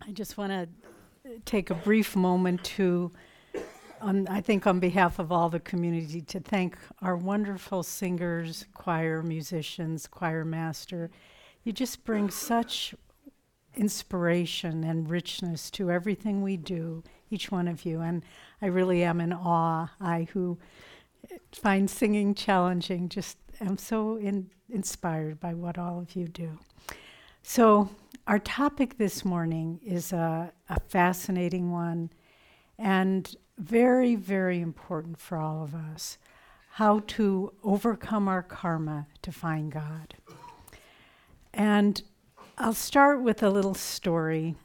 I just want to take a brief moment to, I think on behalf of all the community, to thank our wonderful singers, choir musicians, choir master. You just bring such inspiration and richness to everything we do, each one of you. And I really am in awe. I, who find singing challenging, just am so inspired by what all of you do. So, our topic this morning is a fascinating one and very, very important for all of us: how to overcome our karma to find God. And I'll start with a little story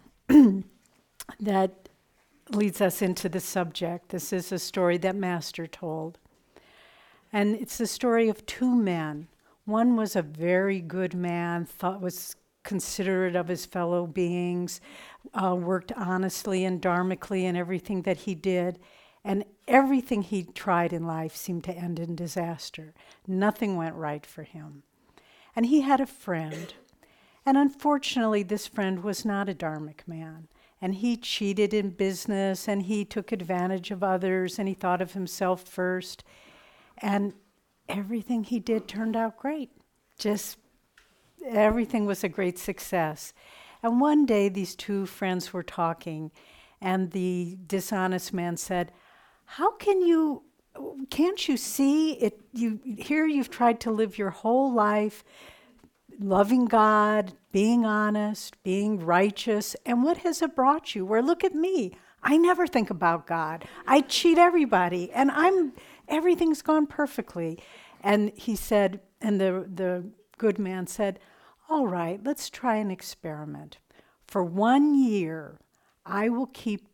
that leads us into the subject. This is a story that Master told. And it's the story of two men. One was a very good man, was considerate of his fellow beings, worked honestly and dharmically in everything that he did, and everything he tried in life seemed to end in disaster. Nothing went right for him. And he had a friend, and unfortunately this friend was not a dharmic man, and he cheated in business, and he took advantage of others, and he thought of himself first, and everything he did turned out great. Just everything was a great success. And one day these two friends were talking, and the dishonest man said, can't you see it? You've tried to live your whole life loving God, being honest, being righteous, and what has it brought you? Where look at me. I never think about God. I cheat everybody, and everything's gone perfectly. And he said, and the good man said, all right, let's try an experiment. For 1 year, I'll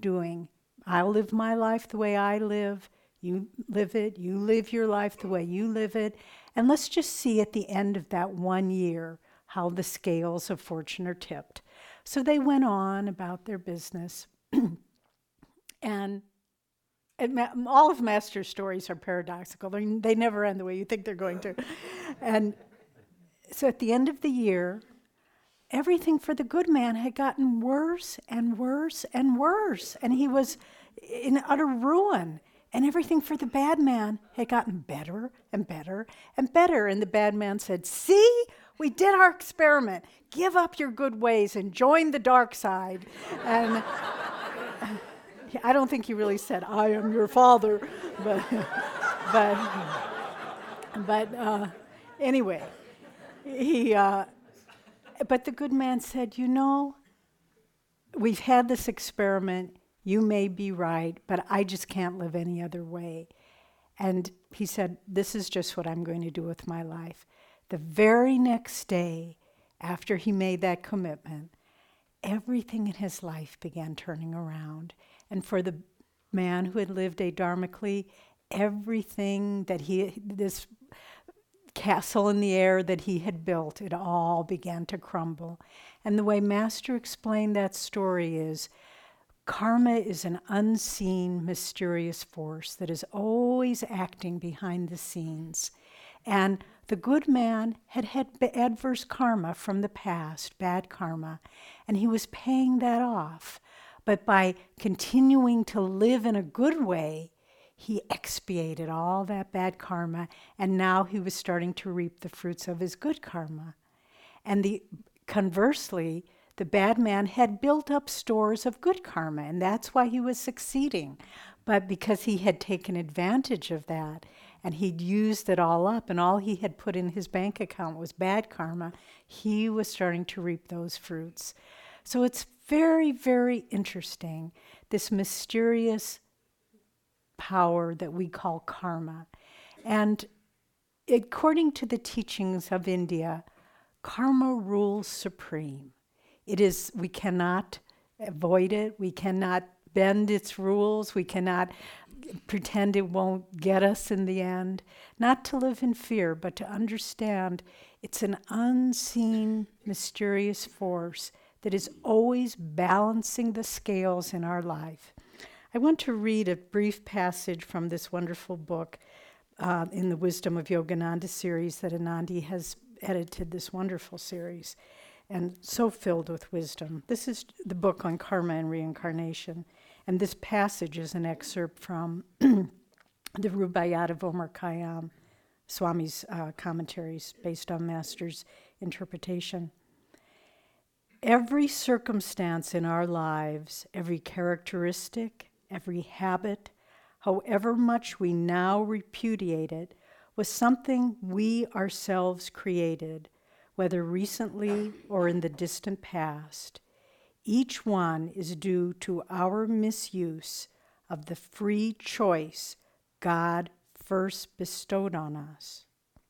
live my life the way I live, you live it, you live your life the way you live it, and let's just see at the end of that 1 year how the scales of fortune are tipped. So they went on about their business, and all of Master's stories are paradoxical. They never end the way you think they're going to. And so at the end of the year, everything for the good man had gotten worse and worse and worse. And he was in utter ruin. And everything for the bad man had gotten better and better and better. And the bad man said, see, we did our experiment. Give up your good ways and join the dark side. And I don't think he really said, I am your father. But anyway, but the good man said, we've had this experiment. You may be right, but I just can't live any other way. And he said, this is just what I'm going to do with my life. The very next day, after he made that commitment, everything in his life began turning around. And for the man who had lived adharmically, everything that this castle in the air that he had built, it all began to crumble. And the way Master explained that story is, karma is an unseen, mysterious force that is always acting behind the scenes. And the good man had adverse karma from the past, bad karma, and he was paying that off. But by continuing to live in a good way, he expiated all that bad karma, and now he was starting to reap the fruits of his good karma. And conversely, the bad man had built up stores of good karma, and that's why he was succeeding. But because he had taken advantage of that, and he'd used it all up, and all he had put in his bank account was bad karma, he was starting to reap those fruits. So it's very, very interesting, this mysterious power that we call karma. And according to the teachings of India, karma rules supreme. We cannot avoid it. We cannot bend its rules. We cannot pretend it won't get us in the end. Not to live in fear, but to understand it's an unseen, mysterious force that is always balancing the scales in our life. I want to read a brief passage from this wonderful book in the Wisdom of Yogananda series that Anandi has edited, this wonderful series. and so filled with wisdom. This is the book on karma and reincarnation, and this passage is an excerpt from the Rubaiyat of Omar Khayyam, Swami's commentaries based on Master's interpretation. Every circumstance in our lives, every characteristic, every habit, however much we now repudiate it, was something we ourselves created, whether recently or in the distant past. Each one is due to our misuse of the free choice God first bestowed on us.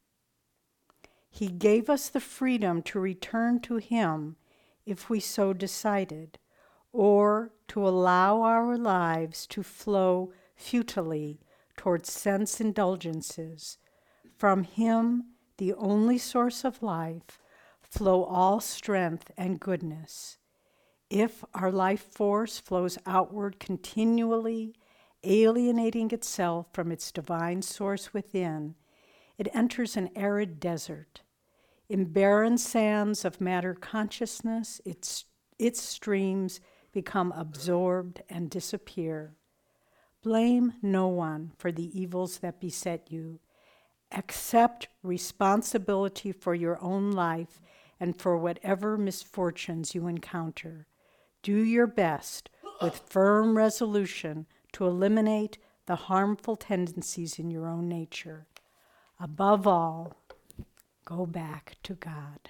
He gave us the freedom to return to Him if we so decided, or to allow our lives to flow futilely towards sense indulgences. From Him, the only source of life, flow all strength and goodness. If our life force flows outward continually, alienating itself from its divine source within, it enters an arid desert. In barren sands of matter consciousness, its streams become absorbed and disappear. Blame no one for the evils that beset you. Accept responsibility for your own life and for whatever misfortunes you encounter. Do your best with firm resolution to eliminate the harmful tendencies in your own nature. Above all, go back to God.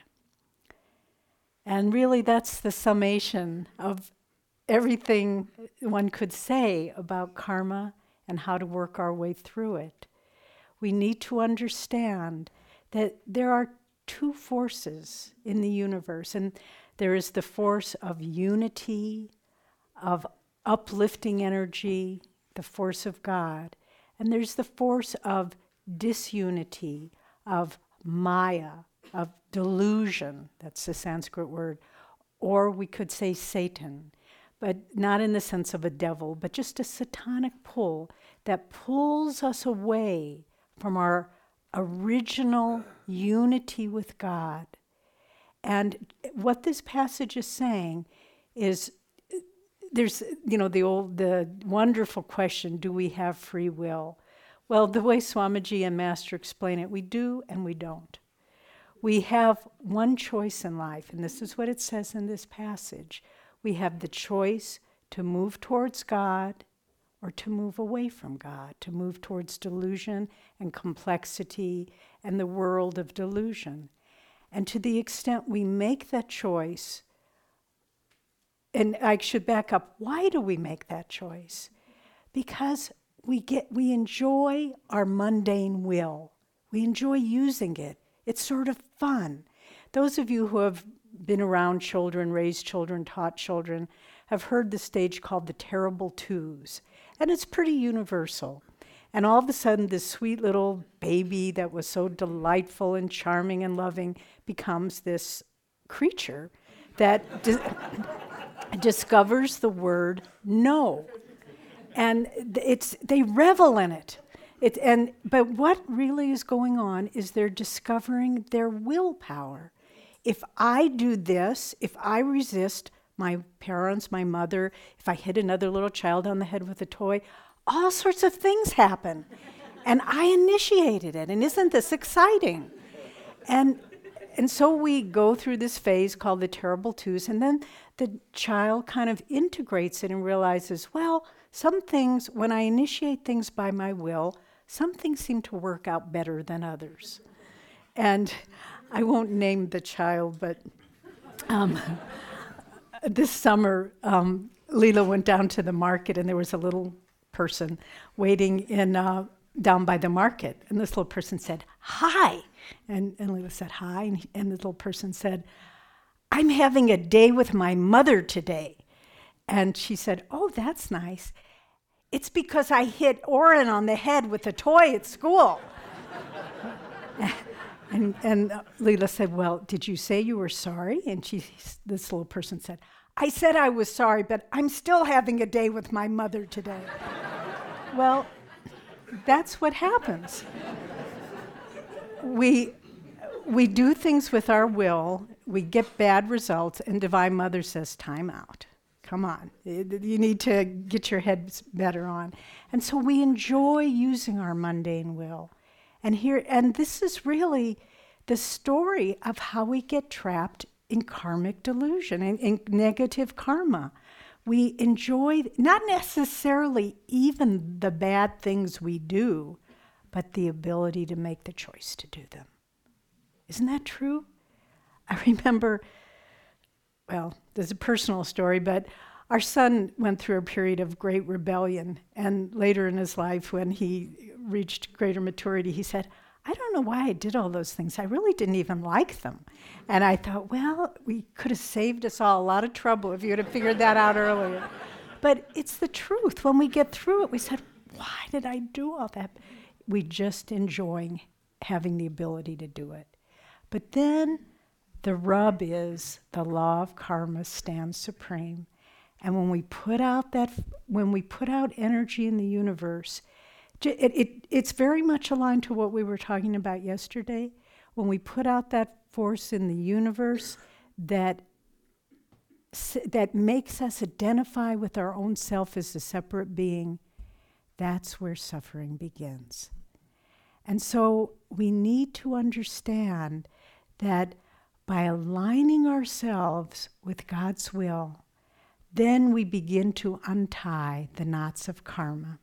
And really, that's the summation of everything one could say about karma and how to work our way through it. We need to understand that there are two forces in the universe, and there is the force of unity, of uplifting energy, the force of God, and there's the force of disunity, of Maya, of delusion, that's the Sanskrit word, or we could say Satan, but not in the sense of a devil, but just a satanic pull that pulls us away from our original unity with God. And what this passage is saying is, there's, the wonderful question, do we have free will? Well, the way Swamiji and Master explain it, we do and we don't. We have one choice in life, and this is what it says in this passage. We have the choice to move towards God or to move away from God, to move towards delusion and complexity and the world of delusion. And to the extent we make that choice, and I should back up, why do we make that choice? Because we enjoy our mundane will. We enjoy using it. It's sort of fun. Those of you who have been around children, raised children, taught children, have heard the stage called the terrible twos. And it's pretty universal. And all of a sudden, this sweet little baby that was so delightful and charming and loving becomes this creature that discovers the word no. And they revel in it. But what really is going on is they're discovering their willpower. If I do this, if I resist my parents, my mother, if I hit another little child on the head with a toy, all sorts of things happen. And I initiated it. And isn't this exciting? And so we go through this phase called the terrible twos, and then the child kind of integrates it and realizes, well, some things, when I initiate things by my will, some things seem to work out better than others. And I won't name the child, but this summer, Leela went down to the market, and there was a little person waiting down by the market. And this little person said, hi. And Leela said, hi. And the little person said, I'm having a day with my mother today. And she said, oh, that's nice. It's because I hit Oren on the head with a toy at school. and Leela said, well, did you say you were sorry? And this little person said, I said I was sorry, but I'm still having a day with my mother today. Well, that's what happens. We do things with our will. we get bad results, and Divine Mother says, time out. Come on, you need to get your head better on. And so we enjoy using our mundane will. And this is really the story of how we get trapped in karmic delusion, in negative karma. We enjoy, not necessarily even the bad things we do, but the ability to make the choice to do them. Isn't that true? I remember, well, there's a personal story, but our son went through a period of great rebellion. And later in his life, when he reached greater maturity, he said, I don't know why I did all those things. I really didn't even like them. And I thought, well, we could have saved us all a lot of trouble if you would have figured that out earlier. But it's the truth. When we get through it, we said, why did I do all that? We just enjoying having the ability to do it. But then the rub is the law of karma stands supreme. And when we put out energy in the universe, it's very much aligned to what we were talking about yesterday. When we put out that force in the universe that makes us identify with our own self as a separate being, that's where suffering begins. And so we need to understand that by aligning ourselves with God's will, then we begin to untie the knots of karma.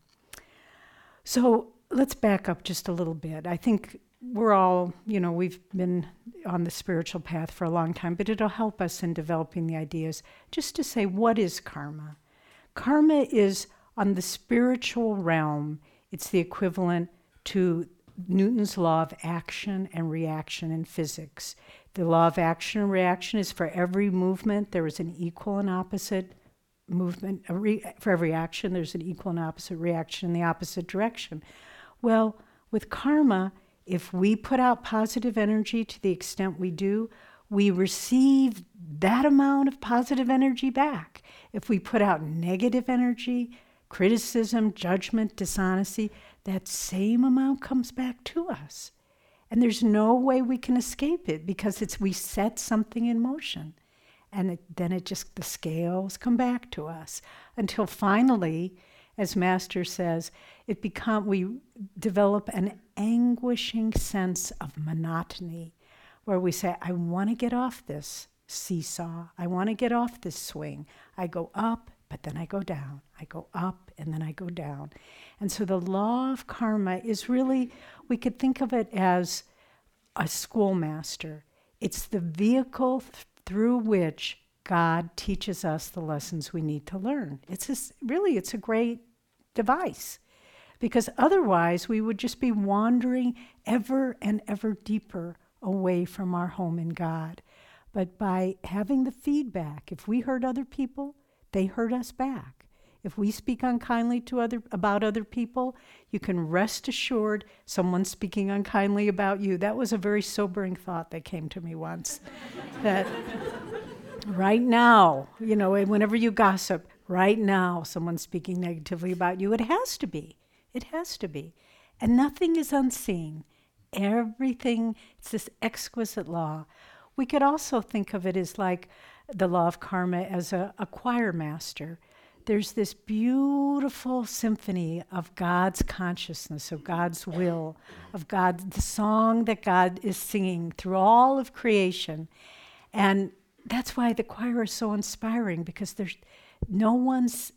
So let's back up just a little bit. I think we're all, we've been on the spiritual path for a long time, but it'll help us in developing the ideas. Just to say, what is karma? Karma is, on the spiritual realm, it's the equivalent to Newton's law of action and reaction in physics. The law of action and reaction is for every movement, there is an equal and opposite movement. For every action, there's an equal and opposite reaction in the opposite direction. Well, with karma, if we put out positive energy to the extent we do, we receive that amount of positive energy back. If we put out negative energy, criticism, judgment, dishonesty, that same amount comes back to us. And there's no way we can escape it because we set something in motion. And then the scales come back to us until finally, as Master says, we develop an anguishing sense of monotony where we say, I want to get off this seesaw. I want to get off this swing. I go up, but then I go down. I go up, and then I go down. And so the law of karma is really, we could think of it as a schoolmaster. It's the vehicle through which God teaches us the lessons we need to learn. It's a great device, because otherwise we would just be wandering ever and ever deeper away from our home in God. But by having the feedback, if we hurt other people, they hurt us back. If we speak unkindly about other people, you can rest assured someone's speaking unkindly about you. That was a very sobering thought that came to me once. That right now, whenever you gossip, right now someone's speaking negatively about you. It has to be. It has to be. And nothing is unseen. Everything, it's this exquisite law. We could also think of it as like the law of karma as a choir master. There's this beautiful symphony of God's consciousness, of God's will, of God, the song that God is singing through all of creation. And that's why the choir is so inspiring, because there's no one's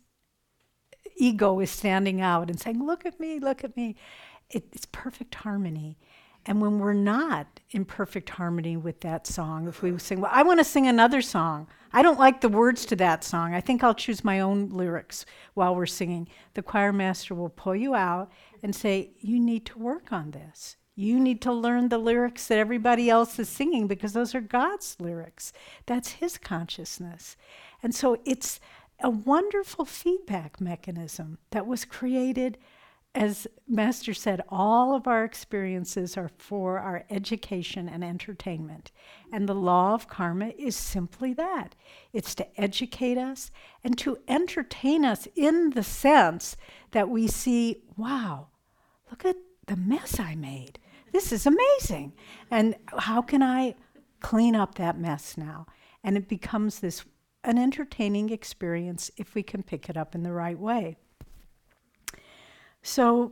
ego is standing out and saying, look at me, look at me. It's perfect harmony. And when we're not in perfect harmony with that song, if we sing, well, I want to sing another song. I don't like the words to that song. I think I'll choose my own lyrics while we're singing. The choir master will pull you out and say, you need to work on this. You need to learn the lyrics that everybody else is singing, because those are God's lyrics. That's His consciousness. And so it's a wonderful feedback mechanism that was created. As Master said, all of our experiences are for our education and entertainment. And the law of karma is simply that. It's to educate us and to entertain us in the sense that we see, wow, look at the mess I made. This is amazing. And how can I clean up that mess now. And it becomes an entertaining experience if we can pick it up in the right way. So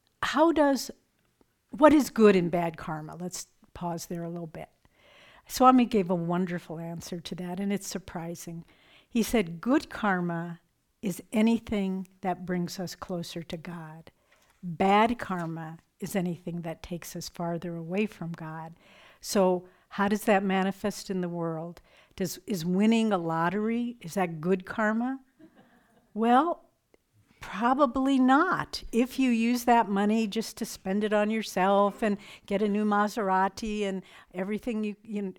what is good and bad karma? Let's pause there a little bit. Swami gave a wonderful answer to that, and it's surprising. He said, good karma is anything that brings us closer to God. Bad karma is anything that takes us farther away from God. So how does that manifest in the world? Is winning a lottery, is that good karma? Well, probably not. If you use that money just to spend it on yourself and get a new Maserati and everything,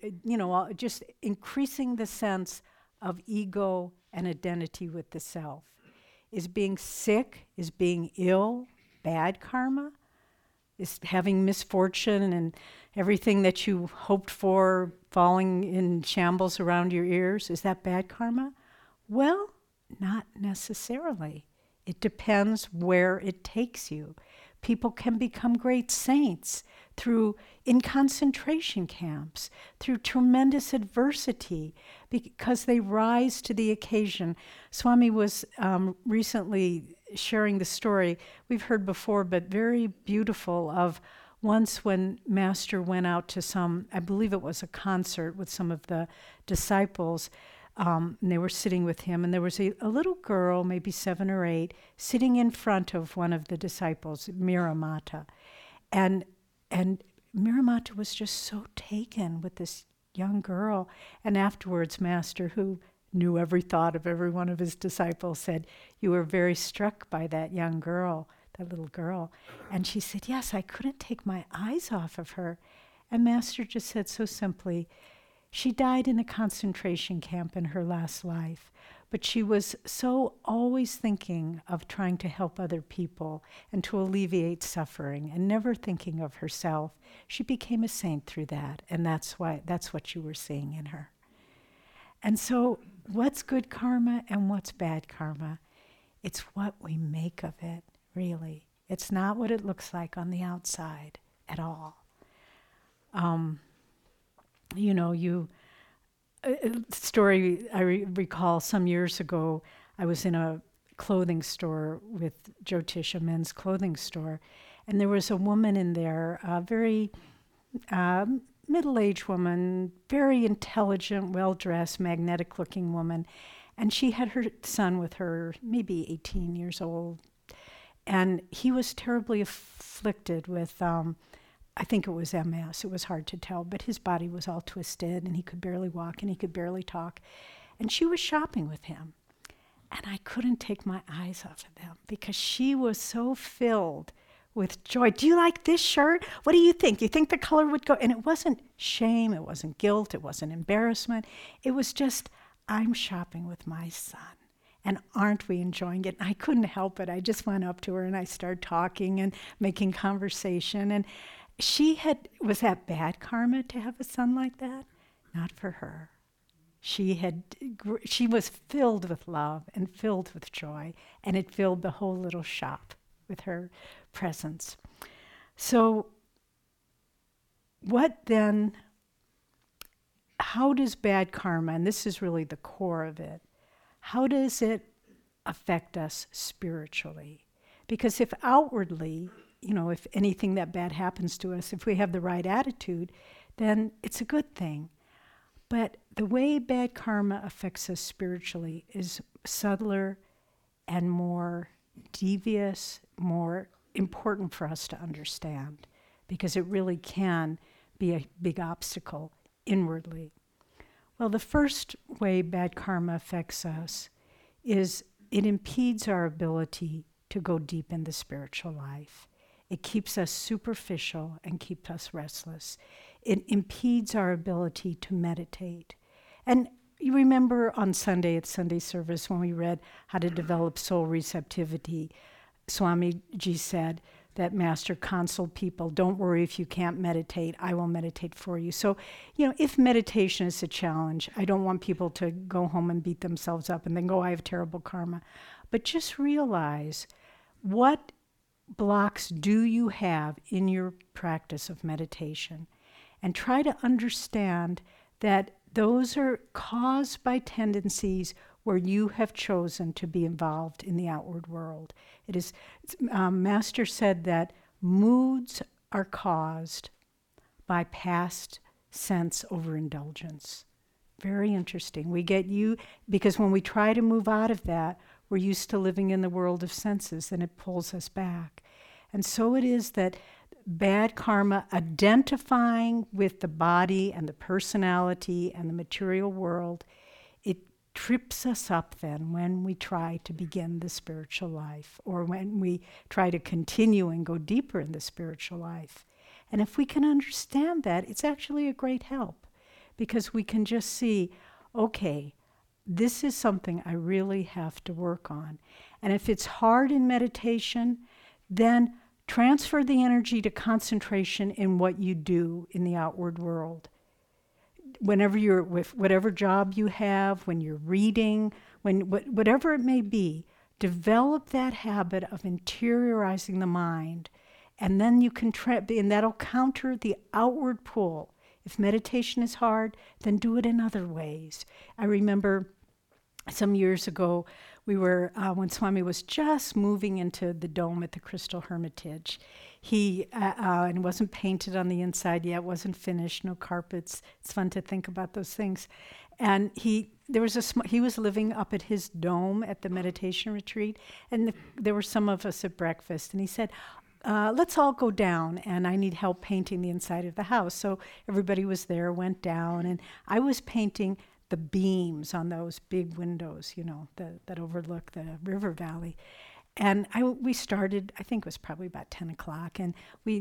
just increasing the sense of ego and identity with the self. Is being sick, is being ill, bad karma? Is having misfortune and everything that you hoped for falling in shambles around your ears, is that bad karma? Well, not necessarily. It depends where it takes you. People can become great saints in concentration camps, through tremendous adversity, because they rise to the occasion. Swami was recently sharing the story we've heard before, but very beautiful, of once when Master went out to I believe it was a concert with some of the disciples, and they were sitting with him, and there was a little girl, maybe 7 or 8, sitting in front of one of the disciples, Miramata. And Miramata was just so taken with this young girl. And afterwards, Master, who knew every thought of every one of his disciples, said, "You were very struck by that young girl, that little girl." And she said, "Yes, I couldn't take my eyes off of her." And Master just said so simply, "She died in a concentration camp in her last life, but she was so always thinking of trying to help other people and to alleviate suffering and never thinking of herself. She became a saint through that, and that's what you were seeing in her." And so what's good karma and what's bad karma? It's what we make of it, really. It's not what it looks like on the outside at all. A story I recall some years ago, I was in a clothing store with Jyotish, a men's clothing store, and there was a woman in there, a very middle-aged woman, very intelligent, well-dressed, magnetic-looking woman, and she had her son with her, maybe 18 years old, and he was terribly afflicted with I think it was MS. It was hard to tell, but his body was all twisted and he could barely walk and he could barely talk. And she was shopping with him. And I couldn't take my eyes off of them because she was so filled with joy. "Do you like this shirt? What do you think? You think the color would go?" And it wasn't shame, it wasn't guilt, it wasn't embarrassment. It was just, I'm shopping with my son. And aren't we enjoying it? And I couldn't help it. I just went up to her and I started talking and making conversation. And was that bad karma to have a son like that? Not for her. She was filled with love and filled with joy, and it filled the whole little shop with her presence. So how does bad karma, and this is really the core of it, how does it affect us spiritually? Because if outwardly, if anything that bad happens to us, if we have the right attitude, then it's a good thing. But the way bad karma affects us spiritually is subtler and more devious, more important for us to understand, because it really can be a big obstacle inwardly. Well, the first way bad karma affects us is it impedes our ability to go deep in the spiritual life. It keeps us superficial and keeps us restless. It impedes our ability to meditate. And you remember on Sunday at Sunday service when we read How to Develop Soul Receptivity, Swamiji said that Master counseled people, "Don't worry if you can't meditate, I will meditate for you." So, if meditation is a challenge, I don't want people to go home and beat themselves up and then go, "I have terrible karma." But just realize, what blocks do you have in your practice of meditation? and try to understand that those are caused by tendencies where you have chosen to be involved in the outward world. It is, Master said that moods are caused by past sense overindulgence. Very interesting. We get you, because when we try to move out of that, we're used to living in the world of senses, and it pulls us back. And so it is that bad karma, identifying with the body and the personality and the material world, it trips us up then when we try to begin the spiritual life, or when we try to continue and go deeper in the spiritual life. And if we can understand that, it's actually a great help, because we can just see, okay, this is something I really have to work on. And if it's hard in meditation, then transfer the energy to concentration in what you do in the outward world. Whenever you're with whatever job you have, when you're reading, whatever it may be, develop that habit of interiorizing the mind. And then you can, and that'll counter the outward pull. If meditation is hard, then do it in other ways. I remember some years ago, we were, when Swami was just moving into the dome at the Crystal Hermitage, he, and wasn't painted on the inside yet, wasn't finished, no carpets. It's fun to think about those things. And he was living up at his dome at the meditation retreat, and there were some of us at breakfast, and he said, let's all go down, and I need help painting the inside of the house. So everybody was there, went down, and I was painting the beams on those big windows, that overlook the river valley. And we started, I think it was probably about 10 o'clock, and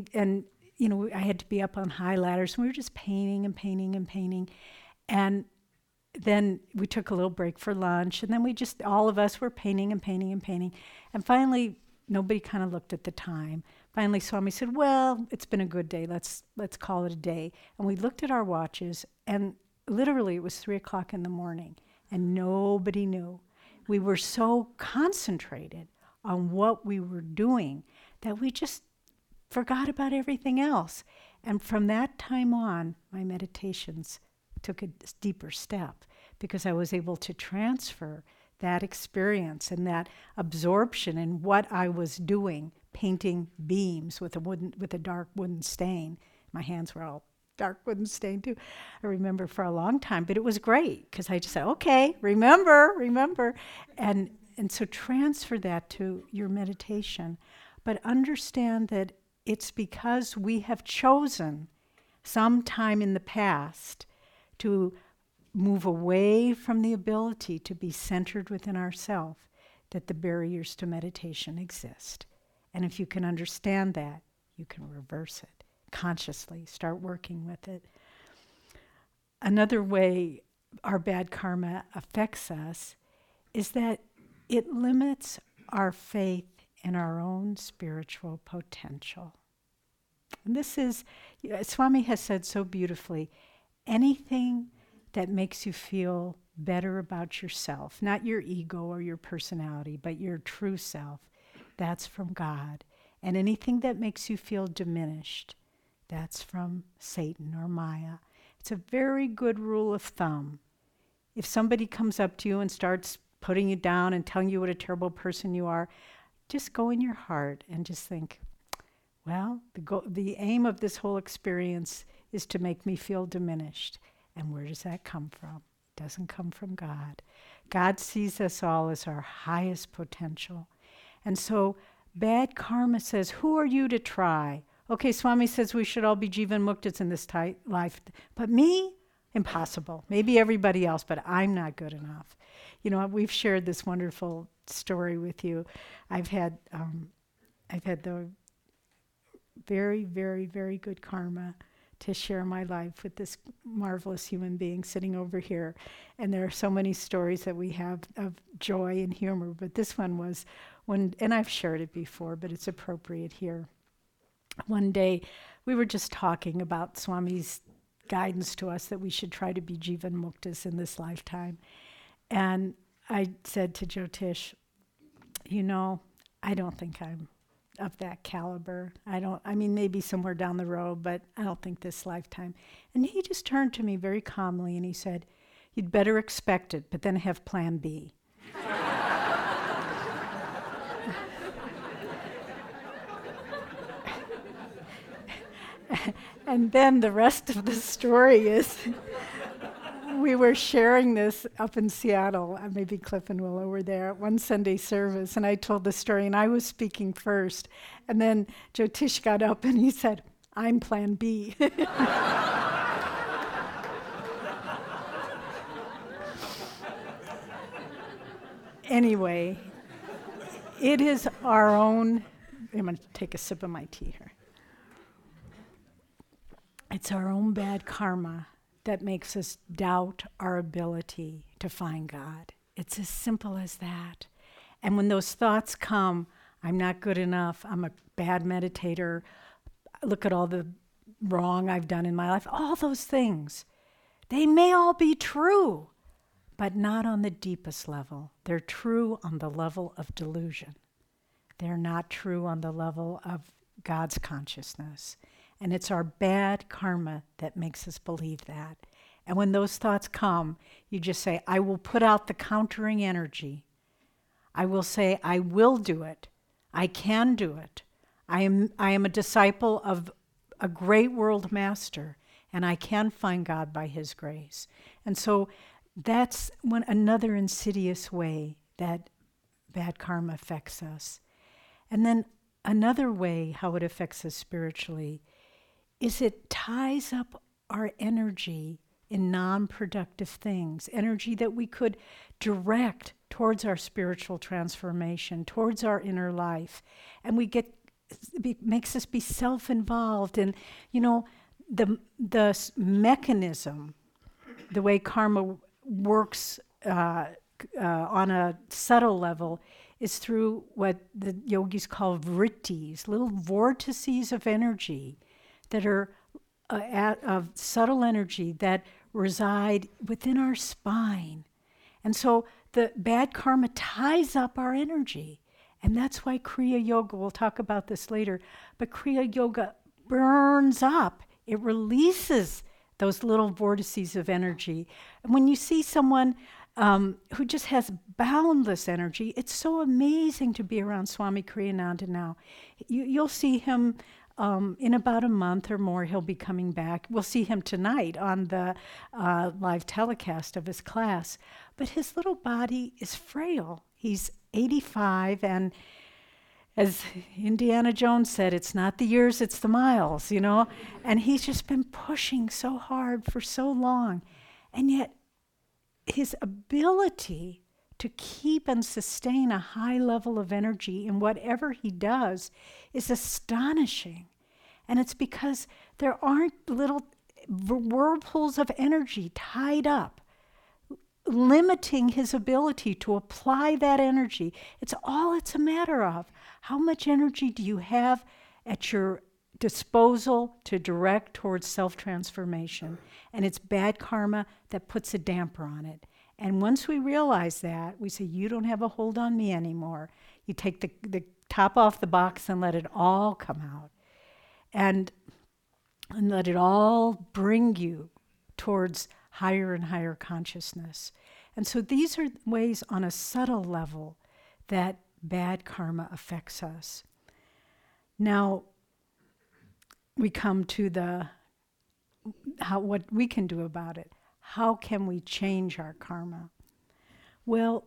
I had to be up on high ladders, and we were just painting and painting and painting. And then we took a little break for lunch, and then all of us were painting and painting and painting. And finally, nobody kind of looked at the time. Finally, Swami said, well, it's been a good day. Let's call it a day. And we looked at our watches, and literally it was 3 o'clock in the morning, and nobody knew. We were so concentrated on what we were doing that we just forgot about everything else. And from that time on, my meditations took a deeper step, because I was able to transfer that experience and that absorption in what I was doing, painting beams with a dark wooden stain. My hands were all dark wooden stain too. I remember for a long time, but it was great, because I just said, okay, remember. And so transfer that to your meditation, but understand that it's because we have chosen sometime in the past to move away from the ability to be centered within ourselves, that the barriers to meditation exist. And if you can understand that, you can reverse it consciously, start working with it. Another way our bad karma affects us is that it limits our faith in our own spiritual potential. And this is, Swami has said so beautifully, anything that makes you feel better about yourself, not your ego or your personality, but your true self, that's from God. And anything that makes you feel diminished, that's from Satan or Maya. It's a very good rule of thumb. If somebody comes up to you and starts putting you down and telling you what a terrible person you are, just go in your heart and just think, well, the aim of this whole experience is to make me feel diminished. And where does that come from? It doesn't come from God. God sees us all as our highest potential. And so bad karma says, who are you to try? Okay, Swami says we should all be Jivan Muktas in this life, but me? Impossible. Maybe everybody else, but I'm not good enough. We've shared this wonderful story with you. I've had the very, very, very good karma to share my life with this marvelous human being sitting over here. And there are so many stories that we have of joy and humor, but this one was and I've shared it before, but it's appropriate here. One day, we were just talking about Swami's guidance to us that we should try to be Jivan Muktas in this lifetime. And I said to Jyotish, I don't think I'm of that caliber. I mean, maybe somewhere down the road, but I don't think this lifetime. And he just turned to me very calmly and he said, "You'd better expect it, but then have plan B." And then the rest of the story is we were sharing this up in Seattle, maybe Cliff and Willow were there at one Sunday service, and I told the story, and I was speaking first. And then Jyotish got up and he said, "I'm plan B." Anyway, it is our own, I'm going to take a sip of my tea here. It's our own bad karma that makes us doubt our ability to find God. It's as simple as that. And when those thoughts come, I'm not good enough, I'm a bad meditator, look at all the wrong I've done in my life, all those things, they may all be true, but not on the deepest level. They're true on the level of delusion. They're not true on the level of God's consciousness. And it's our bad karma that makes us believe that. And when those thoughts come, you just say, I will put out the countering energy. I will say, I will do it. I can do it. I am a disciple of a great world master, and I can find God by his grace. And so that's another insidious way that bad karma affects us. And then another way how it affects us spiritually is it ties up our energy in non-productive things, energy that we could direct towards our spiritual transformation, towards our inner life. And makes us be self-involved. And, the mechanism, the way karma works on a subtle level is through what the yogis call vrittis, little vortices of energy that are of subtle energy that reside within our spine. And so the bad karma ties up our energy. And that's why Kriya Yoga, we'll talk about this later, but Kriya Yoga burns up. It releases those little vortices of energy. And when you see someone who just has boundless energy, it's so amazing to be around Swami Kriyananda now. You'll see him in about a month or more, he'll be coming back. We'll see him tonight on the live telecast of his class. But his little body is frail. He's 85, and as Indiana Jones said, it's not the years, it's the miles, And he's just been pushing so hard for so long. And yet, his ability to keep and sustain a high level of energy in whatever he does is astonishing. And it's because there aren't little whirlpools of energy tied up, limiting his ability to apply that energy. It's a matter of how much energy do you have at your disposal to direct towards self-transformation. And it's bad karma that puts a damper on it. And once we realize that, we say, you don't have a hold on me anymore. You take the top off the box and let it all come out. And let it all bring you towards higher and higher consciousness. And so these are ways on a subtle level that bad karma affects us. Now, we come to what we can do about it. How can we change our karma? Well,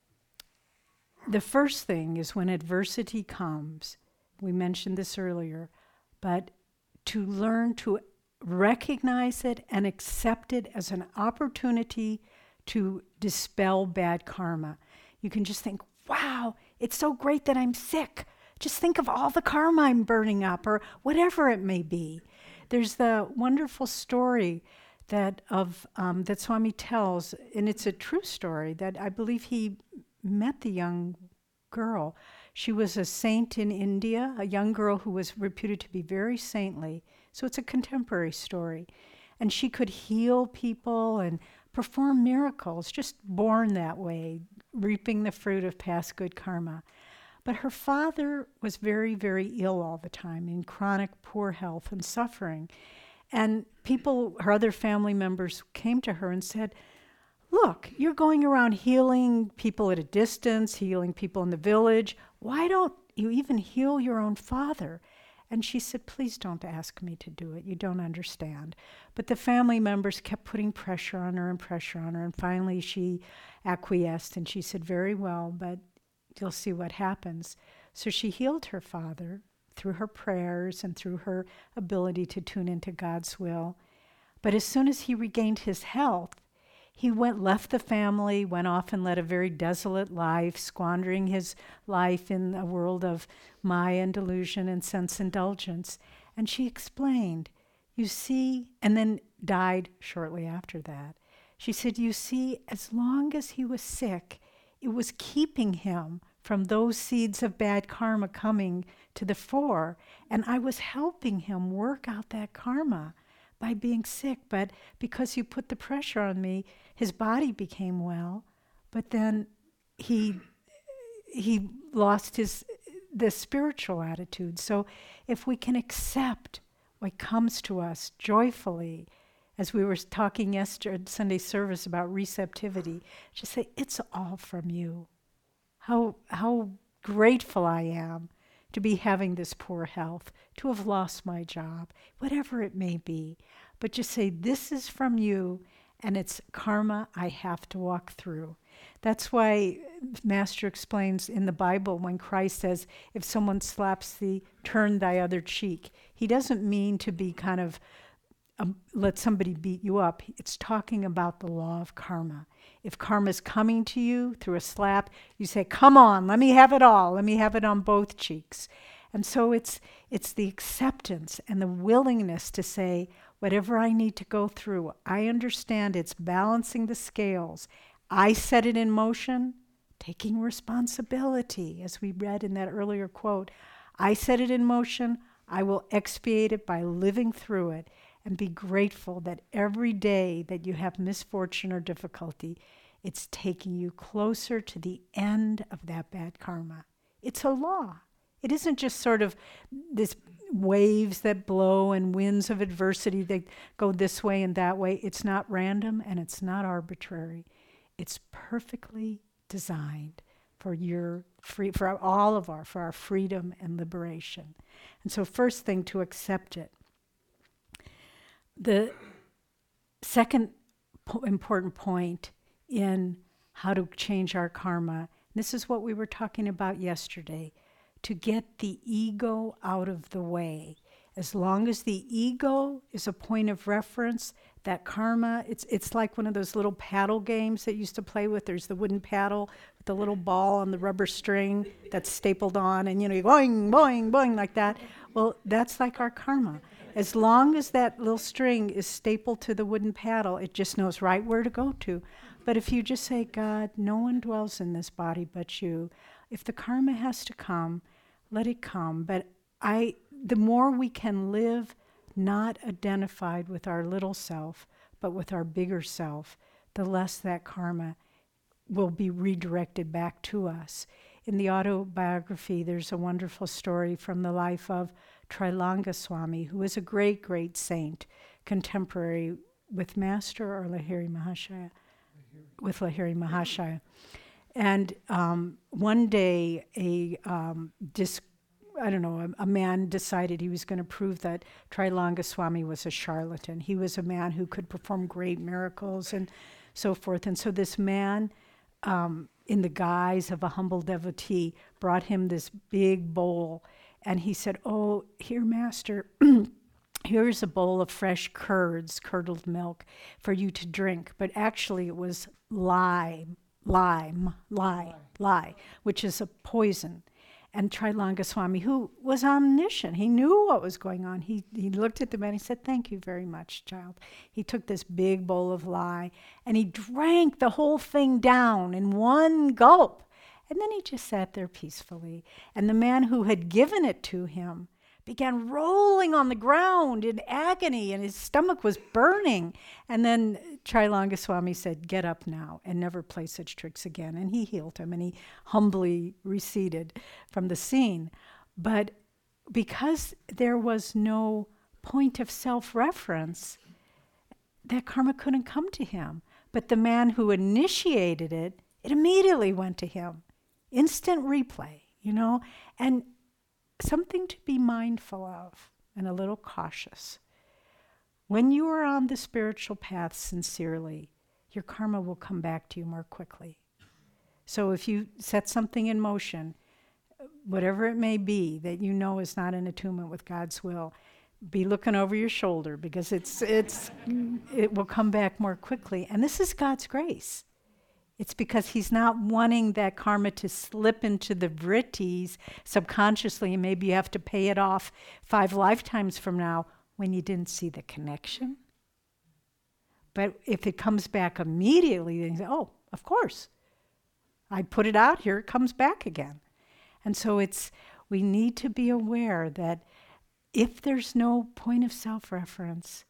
the first thing is when adversity comes, we mentioned this earlier, but to learn to recognize it and accept it as an opportunity to dispel bad karma. You can just think, wow, it's so great that I'm sick. Just think of all the karma I'm burning up, or whatever it may be. There's the wonderful story that Swami tells, and it's a true story, that I believe he met the young girl. She was a saint in India, a young girl who was reputed to be very saintly. So it's a contemporary story. And she could heal people and perform miracles, just born that way, reaping the fruit of past good karma. But her father was very, very ill all the time, in chronic poor health and suffering. And people, her other family members, came to her and said, look, you're going around healing people at a distance, healing people in the village. Why don't you even heal your own father? And she said, please don't ask me to do it. You don't understand. But the family members kept putting pressure on her and pressure on her. And finally she acquiesced and she said, very well, but you'll see what happens. So she healed her father through her prayers and through her ability to tune into God's will. But as soon as he regained his health, he left the family, went off and led a very desolate life, squandering his life in a world of Maya and delusion and sense indulgence. And she explained, you see, and then died shortly after that. She said, you see, as long as he was sick, it was keeping him from those seeds of bad karma coming to the fore. And I was helping him work out that karma by being sick. But because you put the pressure on me, his body became well. But then he lost the spiritual attitude. So if we can accept what comes to us joyfully, as we were talking yesterday at Sunday service about receptivity, just say, it's all from you. How grateful I am to be having this poor health, to have lost my job, whatever it may be. But just say, this is from you, and it's karma I have to walk through. That's why Master explains in the Bible when Christ says, if someone slaps thee, turn thy other cheek. He doesn't mean to be kind of, let somebody beat you up. It's talking about the law of karma. If karma's coming to you through a slap, you say, come on, let me have it all. Let me have it on both cheeks. And so it's the acceptance and the willingness to say, whatever I need to go through, I understand it's balancing the scales. I set it in motion, taking responsibility, as we read in that earlier quote. I set it in motion. I will expiate it by living through it. And be grateful that every day that you have misfortune or difficulty, it's taking you closer to the end of that bad karma. It's a law. It isn't just sort of this waves that blow and winds of adversity that go this way and that way. It's not random and it's not arbitrary. It's perfectly designed for our freedom and liberation. And so first thing, to accept it. The second important point in how to change our karma, this is what we were talking about yesterday, to get the ego out of the way. As long as the ego is a point of reference, that karma, it's like one of those little paddle games that you used to play with. There's the wooden paddle with the little ball on the rubber string that's stapled on, and you're boing, boing, boing like that. Well, that's like our karma. As long as that little string is stapled to the wooden paddle, it just knows right where to go to. But if you just say, God, no one dwells in this body but you, if the karma has to come, let it come. But the more we can live not identified with our little self, but with our bigger self, the less that karma will be redirected back to us. In the autobiography, there's a wonderful story from the life of Trilanga Swami, who is a great, great saint, contemporary with Master or Lahiri Mahashaya? With Lahiri Mahashaya. And one day, a man decided he was going to prove that Trilanga Swami was a charlatan. He was a man who could perform great miracles and so forth. And so this man, in the guise of a humble devotee, brought him this big bowl. And he said, oh, here, Master, here's a bowl of fresh curds, curdled milk, for you to drink. But actually it was lye, which is a poison. And Trilanga Swami, who was omniscient, he knew what was going on. He looked at the man, he said, thank you very much, child. He took this big bowl of lye, and he drank the whole thing down in one gulp. And then he just sat there peacefully. And the man who had given it to him began rolling on the ground in agony, and his stomach was burning. And then Trilanga Swami said, "Get up now and never play such tricks again." And he healed him, and he humbly receded from the scene. But because there was no point of self-reference, that karma couldn't come to him. But the man who initiated it, it immediately went to him. Instant replay, and something to be mindful of and a little cautious. When you are on the spiritual path sincerely, your karma will come back to you more quickly. So if you set something in motion, whatever it may be that is not in attunement with God's will, be looking over your shoulder, because it will come back more quickly. And this is God's grace. It's because he's not wanting that karma to slip into the vrittis subconsciously, and maybe you have to pay it off 5 lifetimes from now when you didn't see the connection. But if it comes back immediately, then you say, "Oh, of course. I put it out here, it comes back again." And so we need to be aware that if there's no point of self-reference,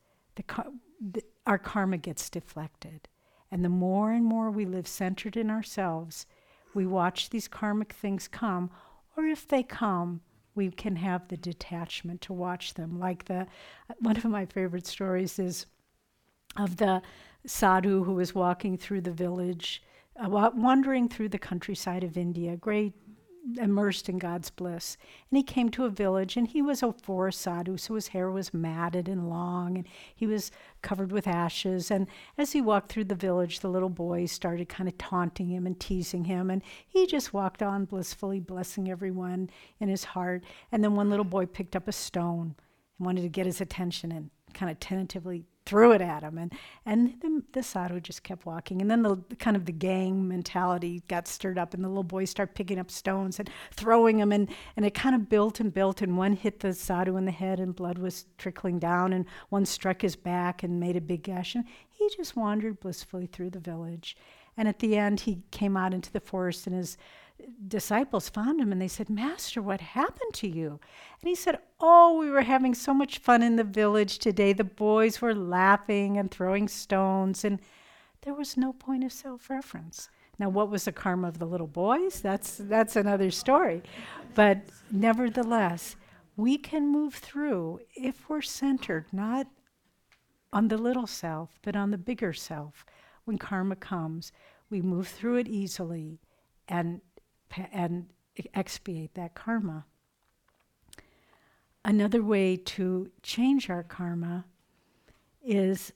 our karma gets deflected. And the more and more we live centered in ourselves, we watch these karmic things come, or if they come, we can have the detachment to watch them. Like one of my favorite stories is of the sadhu who was walking through the village, wandering through the countryside of India, immersed in God's bliss. And he came to a village, and he was a forest sadhu, so his hair was matted and long, and he was covered with ashes. And as he walked through the village, the little boys started kind of taunting him and teasing him, and he just walked on blissfully, blessing everyone in his heart. And then one little boy picked up a stone and wanted to get his attention and kind of tentatively threw it at him, and the sadhu just kept walking. And then the gang mentality got stirred up, and the little boys started picking up stones and throwing them, and it kind of built, and one hit the sadhu in the head, and blood was trickling down, and one struck his back and made a big gash, and he just wandered blissfully through the village. And at the end, he came out into the forest, and his disciples found him, and they said, "Master, what happened to you?" And he said, "Oh, we were having so much fun in the village today. The boys were laughing and throwing stones, and there was no point of self-reference." Now, what was the karma of the little boys? That's another story. But nevertheless, we can move through if we're centered, not on the little self, but on the bigger self. When karma comes, we move through it easily and expiate that karma. Another way to change our karma is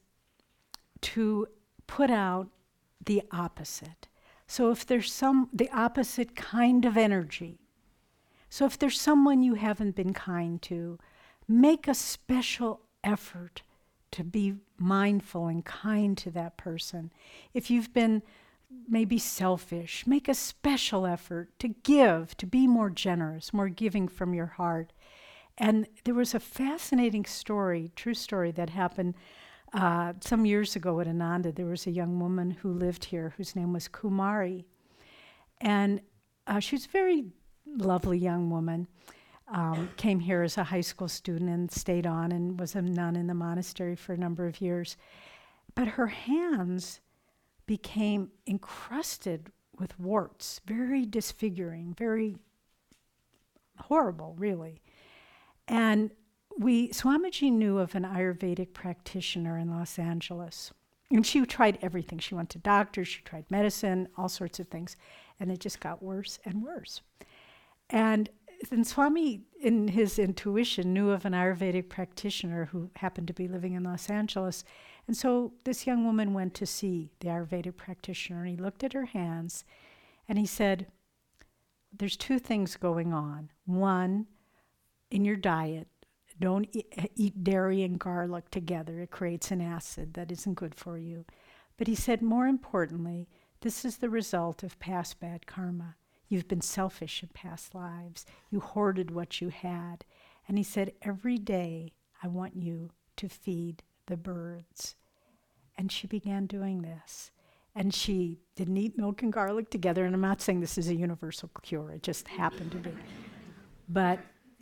to put out the opposite. So if there's the opposite kind of energy, so if there's someone you haven't been kind to, make a special effort to be mindful and kind to that person. If you've been maybe selfish, make a special effort to give, to be more generous, more giving from your heart. And there was a fascinating story, true story, that happened some years ago at Ananda. There was a young woman who lived here whose name was Kumari. And she was a very lovely young woman. Came here as a high school student and stayed on and was a nun in the monastery for a number of years. But her hands became encrusted with warts, very disfiguring, very horrible, really. And Swamiji knew of an Ayurvedic practitioner in Los Angeles. And she tried everything. She went to doctors, she tried medicine, all sorts of things. And it just got worse and worse. And then Swami, in his intuition, knew of an Ayurvedic practitioner who happened to be living in Los Angeles. And so this young woman went to see the Ayurvedic practitioner, and he looked at her hands, and he said, "There's 2 things going on. One, in your diet, don't eat dairy and garlic together. It creates an acid that isn't good for you. But he said, more importantly, this is the result of past bad karma. You've been selfish in past lives. You hoarded what you had. And he said, every day I want you to feed the birds." And she began doing this. And she didn't eat milk and garlic together. And I'm not saying this is a universal cure. It just happened to be. But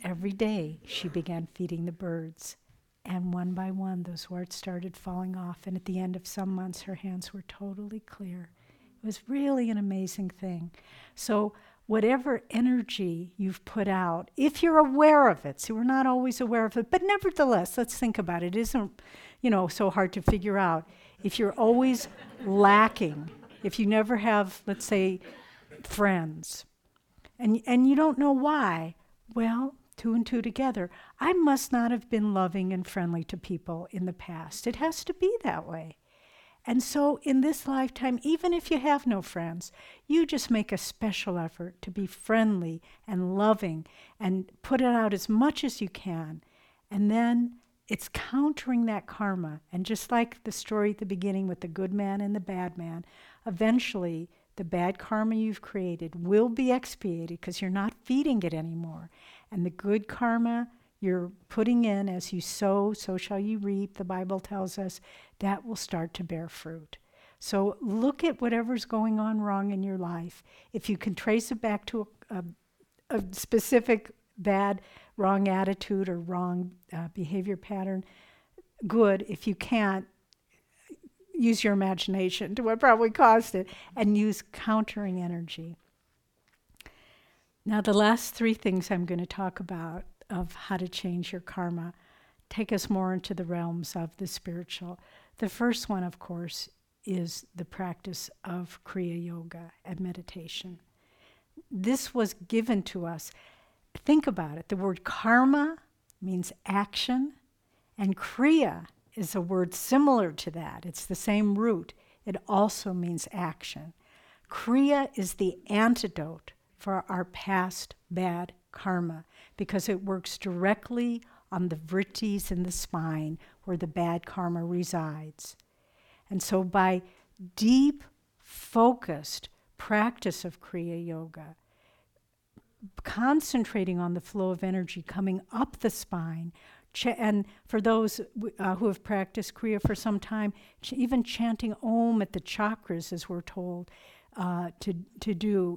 Every day she began feeding the birds. And one by one, those warts started falling off. And at the end of some months, her hands were totally clear. It was really an amazing thing. So whatever energy you've put out, if you're aware of it, see, we're not always aware of it, but nevertheless, let's think about it. It isn't, so hard to figure out. If you're always lacking, if you never have, let's say, friends, and you don't know why, well, two and two together, I must not have been loving and friendly to people in the past. It has to be that way. And so in this lifetime, even if you have no friends, you just make a special effort to be friendly and loving and put it out as much as you can. And then it's countering that karma. And just like the story at the beginning with the good man and the bad man, eventually the bad karma you've created will be expiated because you're not feeding it anymore. And the good karma you're putting in, as you sow, so shall you reap, the Bible tells us, that will start to bear fruit. So look at whatever's going on wrong in your life. If you can trace it back to a specific bad, wrong attitude or wrong behavior pattern, good. If you can't, use your imagination to what probably caused it, and use countering energy. Now, the last three things I'm going to talk about of how to change your karma take us more into the realms of the spiritual. The first one, of course, is the practice of Kriya Yoga and meditation. This was given to us. Think about it. The word karma means action, and Kriya is a word similar to that. It's the same root. It also means action. Kriya is the antidote for our past bad karma because it works directly on the vrittis in the spine where the bad karma resides. And so by deep, focused practice of Kriya Yoga, concentrating on the flow of energy coming up the spine, and for those who have practiced Kriya for some time, even chanting Om at the chakras, as we're told to do,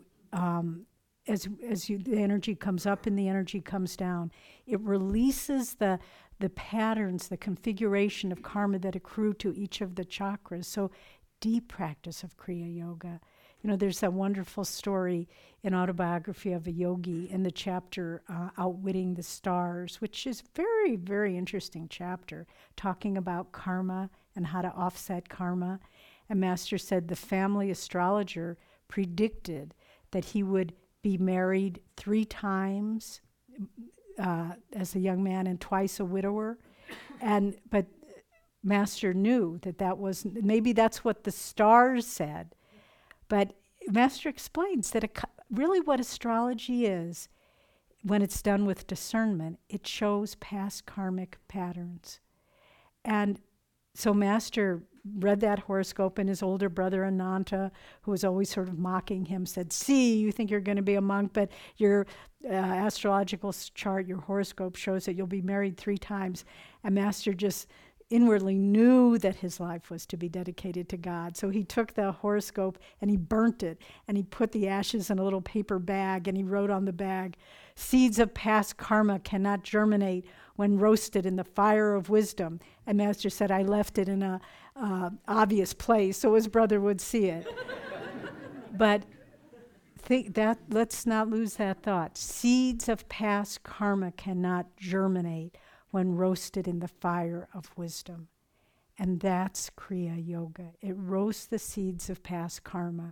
the energy comes up and the energy comes down, it releases the patterns, the configuration of karma that accrue to each of the chakras. So deep practice of Kriya Yoga. There's that wonderful story in Autobiography of a Yogi in the chapter Outwitting the Stars, which is very, very interesting chapter, talking about karma and how to offset karma. And Master said the family astrologer predicted that he would be married 3 times as a young man and twice a widower. But Master knew that was, maybe that's what the stars said. But Master explains that really what astrology is, when it's done with discernment, it shows past karmic patterns. And so Master read that horoscope, and his older brother Ananta, who was always sort of mocking him, said, "See, you think you're going to be a monk, but your astrological chart, your horoscope shows that you'll be married 3 times. And Master just inwardly knew that his life was to be dedicated to God. So he took the horoscope and he burnt it, and he put the ashes in a little paper bag, and he wrote on the bag, "Seeds of past karma cannot germinate when roasted in the fire of wisdom." And Master said, I left it in a obvious place so his brother would see it. But let's not lose that thought. Seeds of past karma cannot germinate when roasted in the fire of wisdom. And that's Kriya Yoga. It roasts the seeds of past karma.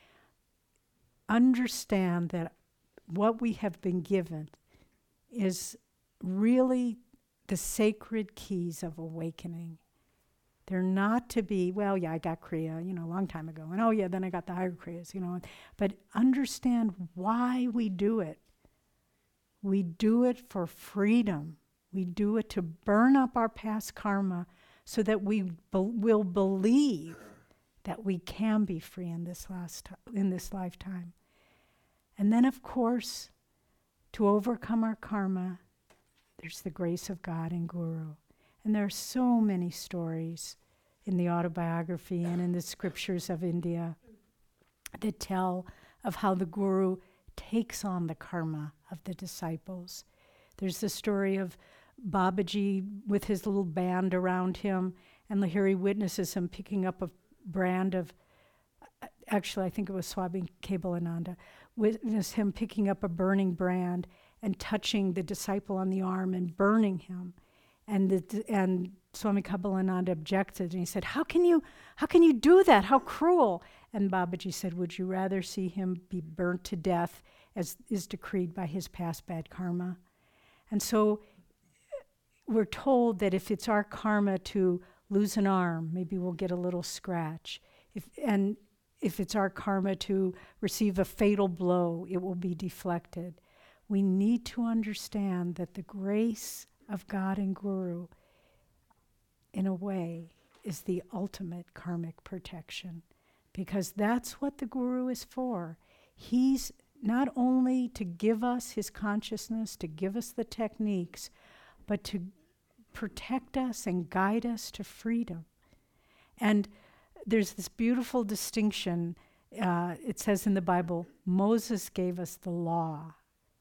Understand that what we have been given is really the sacred keys of awakening. They're not to be, well, yeah, I got Kriya, a long time ago. And oh, yeah, then I got the higher Kriyas, But understand why we do it. We do it for freedom. We do it to burn up our past karma so that we will believe that we can be free in this lifetime. And then, of course, to overcome our karma, there's the grace of God and Guru. And there are so many stories in the autobiography and in the scriptures of India that tell of how the Guru takes on the karma of the disciples. There's the story of Babaji with his little band around him, and Lahiri witnesses him picking up a brand of, actually I think it was Swami Kebalananda, witness him picking up a burning brand and touching the disciple on the arm and burning him. And Swami Kebalananda objected, and he said, how can you do that? How cruel. And Babaji said, would you rather see him be burnt to death as is decreed by his past bad karma? And so we're told that if it's our karma to lose an arm, maybe we'll get a little scratch. If it's our karma to receive a fatal blow, it will be deflected. We need to understand that the grace of God and Guru, in a way, is the ultimate karmic protection, because that's what the Guru is for. He's not only to give us his consciousness, to give us the techniques, but to protect us and guide us to freedom. And there's this beautiful distinction. It says in the Bible, Moses gave us the law,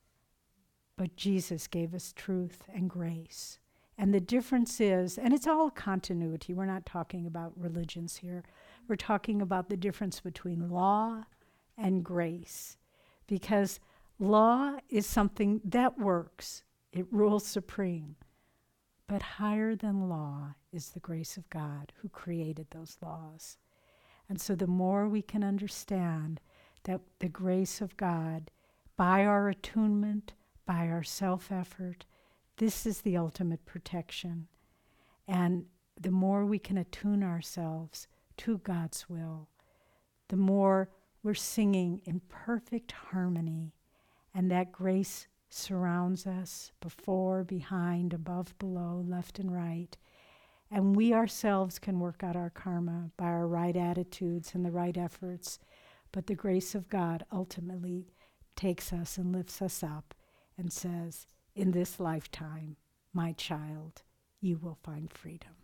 but Jesus gave us truth and grace. And the difference is, and it's all continuity, we're not talking about religions here. We're talking about the difference between law and grace. Because law is something that works. It rules supreme. But higher than law is the grace of God who created those laws. And so the more we can understand that the grace of God, by our attunement, by our self-effort, this is the ultimate protection. And the more we can attune ourselves to God's will, the more we're singing in perfect harmony, and that grace surrounds us before, behind, above, below, left and right. And we ourselves can work out our karma by our right attitudes and the right efforts. But the grace of God ultimately takes us and lifts us up and says, in this lifetime, my child, you will find freedom.